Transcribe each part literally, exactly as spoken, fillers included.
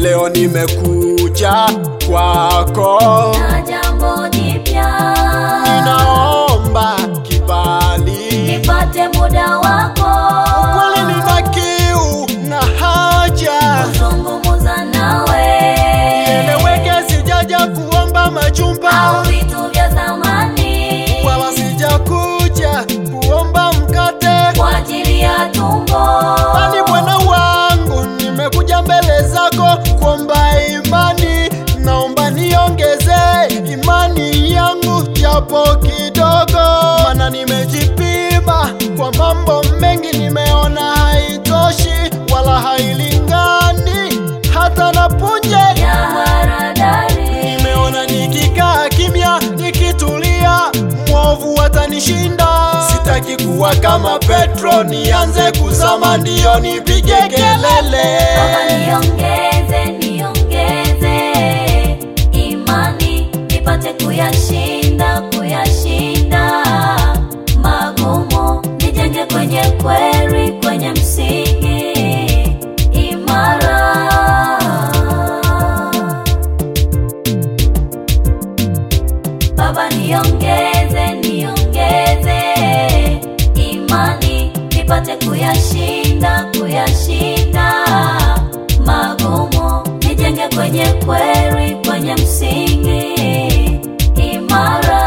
leo nimekuja kwako na jambo jipya. Ninaomba kibali nipate muda wako. Kweli nina kiu na haja kuzungumza nawe. Nieleweke, sijaja kuomba majumba au vitu vya zamani, wala sijakuja kuomba mkate kwa ajili ya tumbo. Bali Bwana wangu, nimekuja mbele zako kuomba imani. Naomba niongeze imani yangu japo kidogo, maana nimejipima kwa mambo mengi, nimeona haitoshi wala hailingani hata na punje ya haradali. Nimeona nikikaa kimya, nikitulia, mwovu atanishinda. Sitaki kuwa kama Petro, nianze kuzama ndio nipige kelele. Baba niongeze, niongeze imani, nipate kuyashinda, kuyashinda magumu. Nijenge kwenye kweli, kwenye msingi imara. Baba niongeze, niongeze imani, nipate kuyashinda, kuyashinda magumu. Nijenge kwenye kweli, kwenye msingi imara.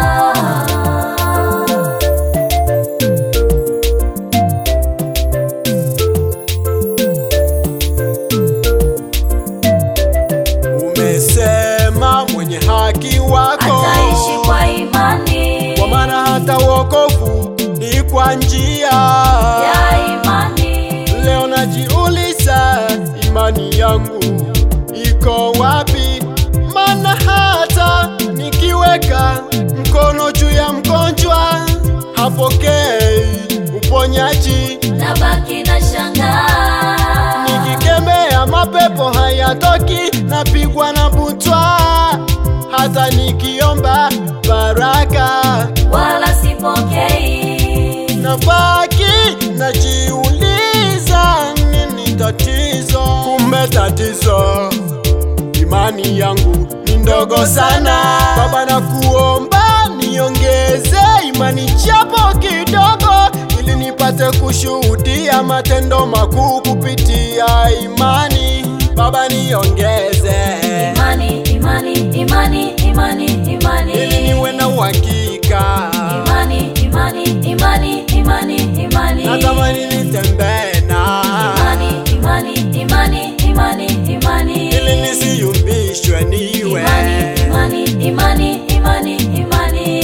Umesema mwenye haki wako ataishi kwa imani, kwa maana hata wokovu ni kwa njia ya imani. Leo najiuliza, imani yangu iko wapi? Maana hata nikiweka mkono juu ya mgonjwa hapokei uponyaji, nabaki na shangaa. nikikemea mapepo hayatoki, napigwa na butwa. Hata nikiomba baraka wala sipokei, nabaki najiuliza, nini tatizo? Kumbe tatizo imani yangu ni ndogo sana. Baba nakuomba niongeze imani japo kidogo, ili nipate kushuhudia matendo makuu kupitia imani. Baba niongeze imani, imani, imani, imani, imani, ili niwe na uhakika. imani, imani, imani, imani, imani, Natamani nitembee na imani, imani, imani, imani, imani, ili nisiyumbishwe niwe imani, imani, imani, imani, imani.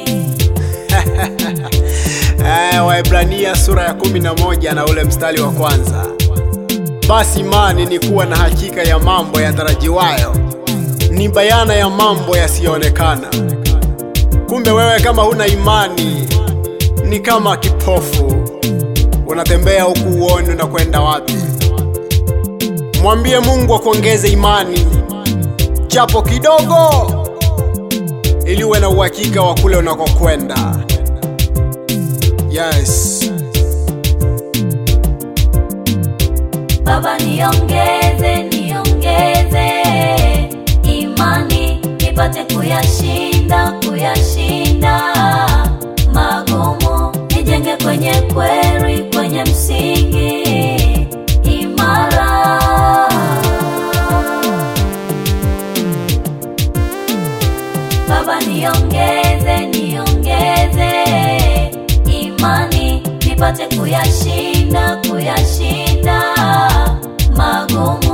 Eh, Waebrania sura ya kumi na moja na ule mstari wa kwanza. Basi imani ni kuwa na hakika ya mambo yatarajiwayo, ni bayana ya mambo yasiyoonekana. Kumbe wewe kama huna imani ni kama kipofu, unatembea huku uone unakwenda wapi. Mwambie Mungu akuongeze imani japo kidogo, ili uwe na uhakika wa kule unakokwenda. Yes. Baba niongeze, niongeze imani, nipate kuyashinda, kuyashinda magumu. Nijenge kwenye kweli, kwenye msingi imara. Baba niongeze, niongeze imani, nipate kuyashinda, kuyashinda magumu.